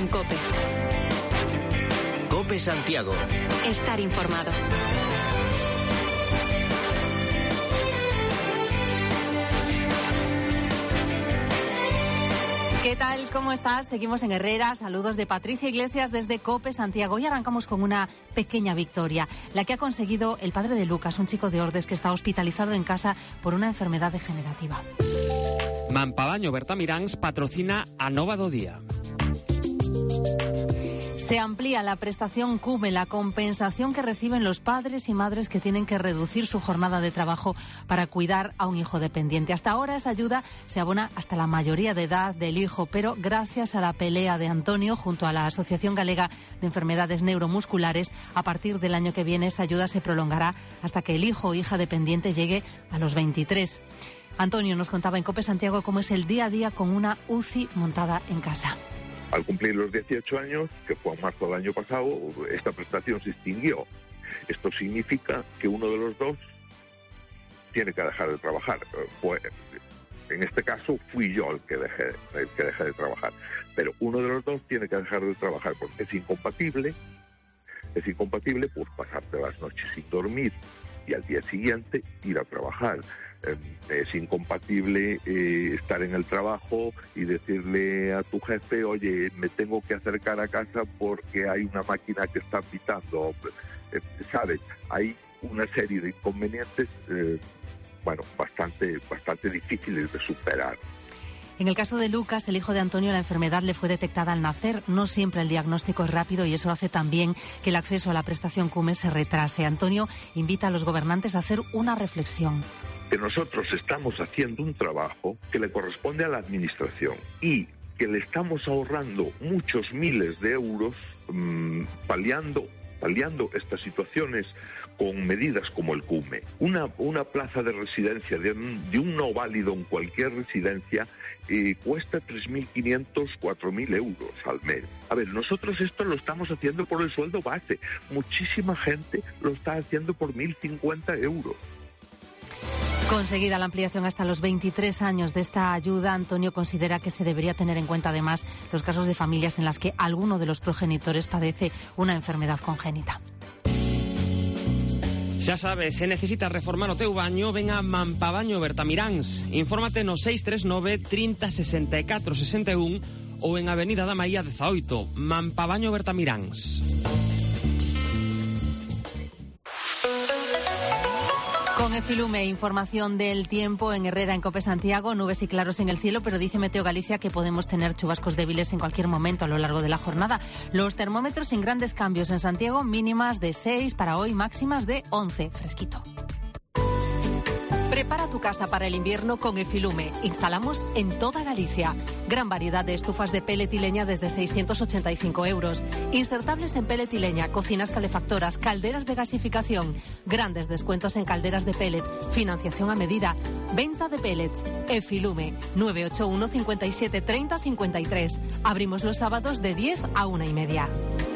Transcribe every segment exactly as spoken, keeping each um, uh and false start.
en COPE. COPE Santiago. Estar informado. ¿Qué tal? ¿Cómo estás? Seguimos en Herrera. Saludos de Patricia Iglesias desde COPE Santiago. Hoy arrancamos con una pequeña victoria, la que ha conseguido el padre de Lucas, un chico de Ordes que está hospitalizado en casa por una enfermedad degenerativa. Mampavaño Bertamiráns patrocina a Nova do Día. Se amplía la prestación CUME, la compensación que reciben los padres y madres que tienen que reducir su jornada de trabajo para cuidar a un hijo dependiente. Hasta ahora esa ayuda se abona hasta la mayoría de edad del hijo, pero gracias a la pelea de Antonio junto a la Asociación Galega de Enfermedades Neuromusculares, a partir del año que viene esa ayuda se prolongará hasta que el hijo o hija dependiente llegue a los veintitrés. Antonio nos contaba en COPE Santiago cómo es el día a día con una U C I montada en casa. Al cumplir los dieciocho años, que fue en marzo del año pasado, esta prestación se extinguió. Esto significa que uno de los dos tiene que dejar de trabajar. Fue, en este caso fui yo el que dejé, el que dejé de trabajar. Pero uno de los dos tiene que dejar de trabajar porque es incompatible, es incompatible pues pasarte las noches sin dormir y al día siguiente ir a trabajar. Es incompatible eh, estar en el trabajo y decirle a tu jefe, oye, me tengo que acercar a casa porque hay una máquina que está pitando. Eh, ¿Sabes? Hay una serie de inconvenientes, eh, bueno, bastante, bastante difíciles de superar. En el caso de Lucas, el hijo de Antonio, la enfermedad le fue detectada al nacer. No siempre el diagnóstico es rápido y eso hace también que el acceso a la prestación CUME se retrase. Antonio invita a los gobernantes a hacer una reflexión. Que nosotros estamos haciendo un trabajo que le corresponde a la administración y que le estamos ahorrando muchos miles de euros mmm, paliando, paliando estas situaciones con medidas como el CUME. Una, una plaza de residencia de un, de un no válido en cualquier residencia eh, cuesta tres mil quinientos, cuatro mil euros al mes. A ver, nosotros esto lo estamos haciendo por el sueldo base. Muchísima gente lo está haciendo por mil cincuenta euros. Conseguida la ampliación hasta los veintitrés años de esta ayuda, Antonio considera que se debería tener en cuenta además los casos de familias en las que alguno de los progenitores padece una enfermedad congénita. Xa sabes, se necesitas reformar o teu baño, ven a Mampavaño Bertamiráns. Infórmate no seis tres nove, trinta, sesenta e catro, sesenta e un ou en Avenida da Maía dezaoito, Mampavaño Bertamiráns. Con Efilume, información del tiempo en Herrera, en COPE Santiago, nubes y claros en el cielo, pero dice Meteo Galicia que podemos tener chubascos débiles en cualquier momento a lo largo de la jornada. Los termómetros sin grandes cambios en Santiago, mínimas de seis para hoy, máximas de once, fresquito. Prepara tu casa para el invierno con Efilume. Instalamos en toda Galicia. Gran variedad de estufas de pellet y leña desde seiscientos ochenta y cinco euros. Insertables en pellet y leña, cocinas calefactoras, calderas de gasificación. Grandes descuentos en calderas de pellet. Financiación a medida. Venta de pellets. Efilume. nueve ocho uno, cincuenta y siete, treinta, cincuenta y tres. Abrimos los sábados de diez a una y media.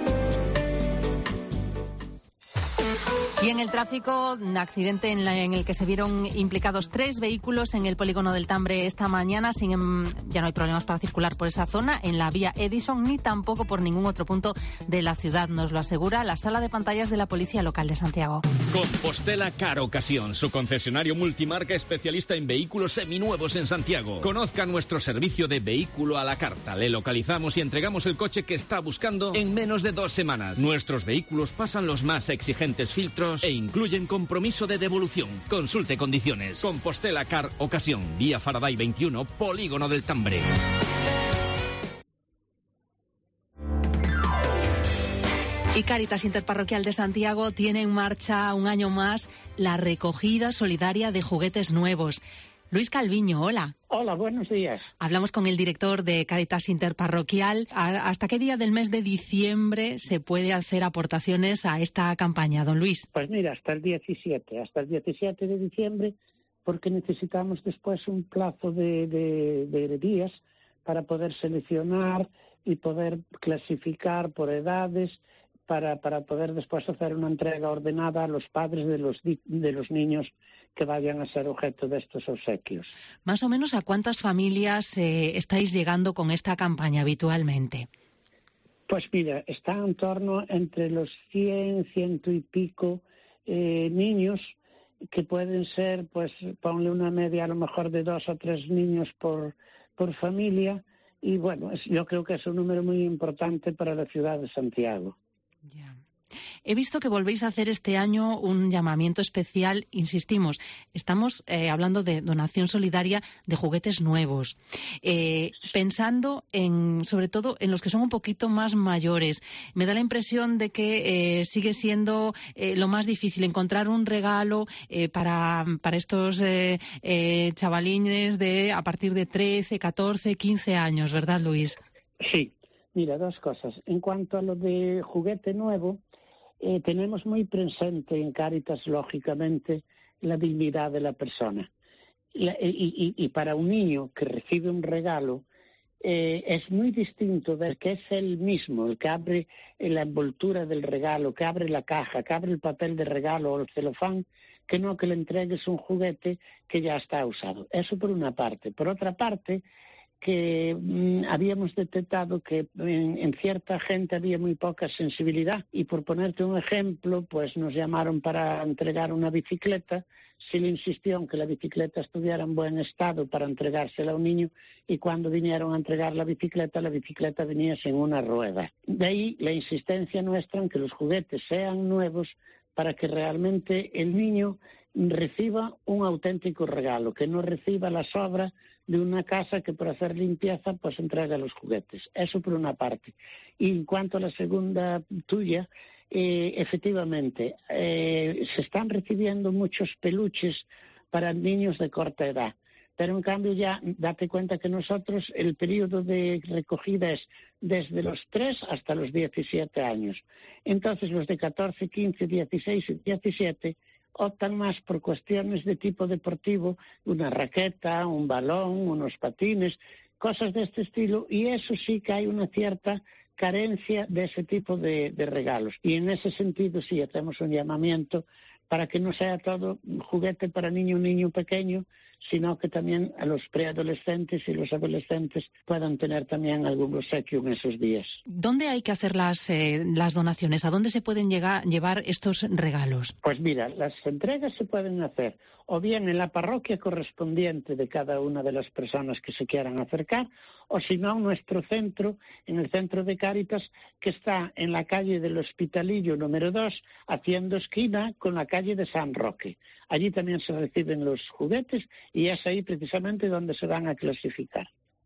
Y en el tráfico, un accidente en, la, en el que se vieron implicados tres vehículos en el polígono del Tambre esta mañana. Sin, ya no hay problemas para circular por esa zona, en la vía Edison, ni tampoco por ningún otro punto de la ciudad. Nos lo asegura la sala de pantallas de la Policía Local de Santiago. Compostela Car Ocasión, su concesionario multimarca especialista en vehículos seminuevos en Santiago. Conozca nuestro servicio de vehículo a la carta. Le localizamos y entregamos el coche que está buscando en menos de dos semanas. Nuestros vehículos pasan los más exigentes filtros e incluyen compromiso de devolución. Consulte condiciones. Compostela Car Ocasión, vía Faraday veintiuno, Polígono del Tambre. Y Cáritas Interparroquial de Santiago tiene en marcha un año más la recogida solidaria de juguetes nuevos. Luis Calviño, hola. Hola, buenos días. Hablamos con el director de Cáritas Interparroquial. ¿Hasta qué día del mes de diciembre se puede hacer aportaciones a esta campaña, don Luis? Pues mira, hasta el diecisiete, hasta el diecisiete de diciembre, porque necesitamos después un plazo de, de, de días para poder seleccionar y poder clasificar por edades, para, para poder después hacer una entrega ordenada a los padres de los, de los niños que vayan a ser objeto de estos obsequios. Más o menos, ¿a cuántas familias eh, estáis llegando con esta campaña habitualmente? Pues mira, está en torno entre los cien, ciento y pico eh, niños, que pueden ser, pues ponle una media a lo mejor de dos o tres niños por, por familia, y bueno, es, yo creo que es un número muy importante para la ciudad de Santiago. Yeah. He visto que volvéis a hacer este año un llamamiento especial, insistimos, estamos eh, hablando de donación solidaria de juguetes nuevos, eh, pensando en, sobre todo en los que son un poquito más mayores. Me da la impresión de que eh, sigue siendo eh, lo más difícil encontrar un regalo eh, para, para estos eh, eh, chavalines de a partir de trece, catorce, quince años, ¿verdad, Luis? Sí, mira, dos cosas. En cuanto a lo de juguete nuevo, Eh, tenemos muy presente en Cáritas, lógicamente, la dignidad de la persona. La, y, y, y para un niño que recibe un regalo, eh, es muy distinto ver que es él mismo el que abre la envoltura del regalo, que abre la caja, que abre el papel de regalo o el celofán, que no que le entregues un juguete que ya está usado. Eso por una parte. Por otra parte, que mmm, habíamos detectado que en, en cierta gente había muy poca sensibilidad, y por ponerte un ejemplo, pues nos llamaron para entregar una bicicleta. Se le insistió en que la bicicleta estuviera en buen estado para entregársela a un niño, y cuando vinieron a entregar la bicicleta, la bicicleta venía sin una rueda. De ahí la insistencia nuestra en que los juguetes sean nuevos para que realmente el niño reciba un auténtico regalo, que no reciba la sobra de una casa que por hacer limpieza pues entrega los juguetes. Eso por una parte. Y en cuanto a la segunda tuya, eh, efectivamente, eh, se están recibiendo muchos peluches para niños de corta edad. Pero en cambio ya, date cuenta que nosotros el periodo de recogida es desde los tres hasta los diecisiete años. Entonces los de catorce, quince, dieciséis y diecisiete optan más por cuestiones de tipo deportivo, una raqueta, un balón, unos patines, cosas de este estilo, y eso sí que hay una cierta carencia de ese tipo de, de regalos. Y en ese sentido sí hacemos un llamamiento para que no sea todo juguete para niño, niño pequeño, sino que también a los preadolescentes y los adolescentes puedan tener también algún obsequio en esos días. ¿Dónde hay que hacer las, eh, las donaciones? ¿A dónde se pueden llegar, llevar estos regalos? Pues mira, las entregas se pueden hacer o bien en la parroquia correspondiente de cada una de las personas que se quieran acercar, o si no en nuestro centro, en el centro de Cáritas, que está en la calle del Hospitalillo número dos, haciendo esquina con la calle de San Roque. Allí también se reciben los juguetes y es ahí precisamente donde se van a clasificar.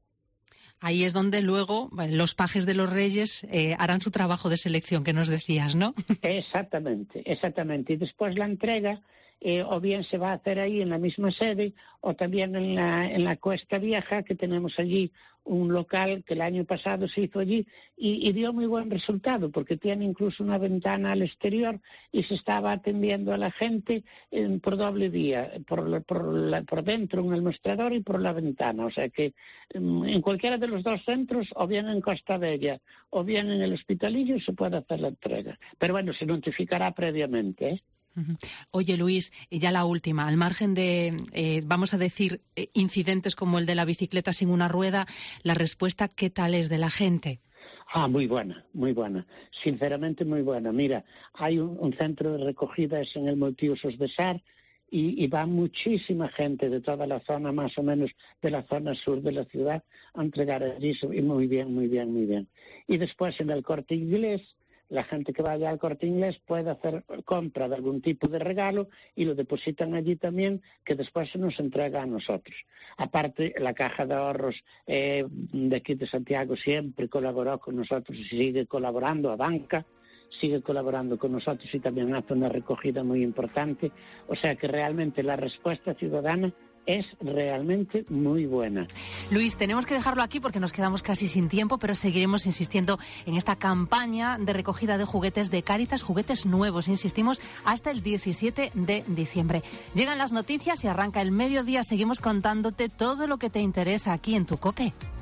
Ahí es donde luego bueno, los pajes de los Reyes eh, harán su trabajo de selección, que nos decías, ¿no? Exactamente, exactamente. Y después la entrega, eh, o bien se va a hacer ahí en la misma sede, o también en la, en la Cuesta Vieja, que tenemos allí un local que el año pasado se hizo allí y, y dio muy buen resultado, porque tiene incluso una ventana al exterior y se estaba atendiendo a la gente eh, por doble vía, por, por, la, por dentro en el mostrador y por la ventana. O sea que eh, en cualquiera de los dos centros, o bien en Costa Bella o bien en el Hospitalillo, se puede hacer la entrega. Pero bueno, se notificará previamente, ¿eh? Oye, Luis, ya la última, al margen de, eh, vamos a decir, eh, incidentes como el de la bicicleta sin una rueda, la respuesta, ¿qué tal es de la gente? Ah, muy buena, muy buena, sinceramente muy buena. Mira, hay un, un centro de recogida, es en el Multiusos de Sar, y, y va muchísima gente de toda la zona, más o menos de la zona sur de la ciudad, a entregar allí, y muy bien, muy bien, muy bien. Y después en el Corte Inglés, la gente que vaya al Corte Inglés puede hacer compra de algún tipo de regalo y lo depositan allí también, que después se nos entrega a nosotros. Aparte, la Caja de Ahorros eh, de aquí de Santiago siempre colaboró con nosotros y sigue colaborando, a banca sigue colaborando con nosotros y también hace una recogida muy importante. O sea que realmente la respuesta ciudadana es realmente muy buena. Luis, tenemos que dejarlo aquí porque nos quedamos casi sin tiempo, pero seguiremos insistiendo en esta campaña de recogida de juguetes de Cáritas, juguetes nuevos, insistimos, hasta el diecisiete de diciembre. Llegan las noticias y arranca el mediodía. Seguimos contándote todo lo que te interesa aquí en tu COPE.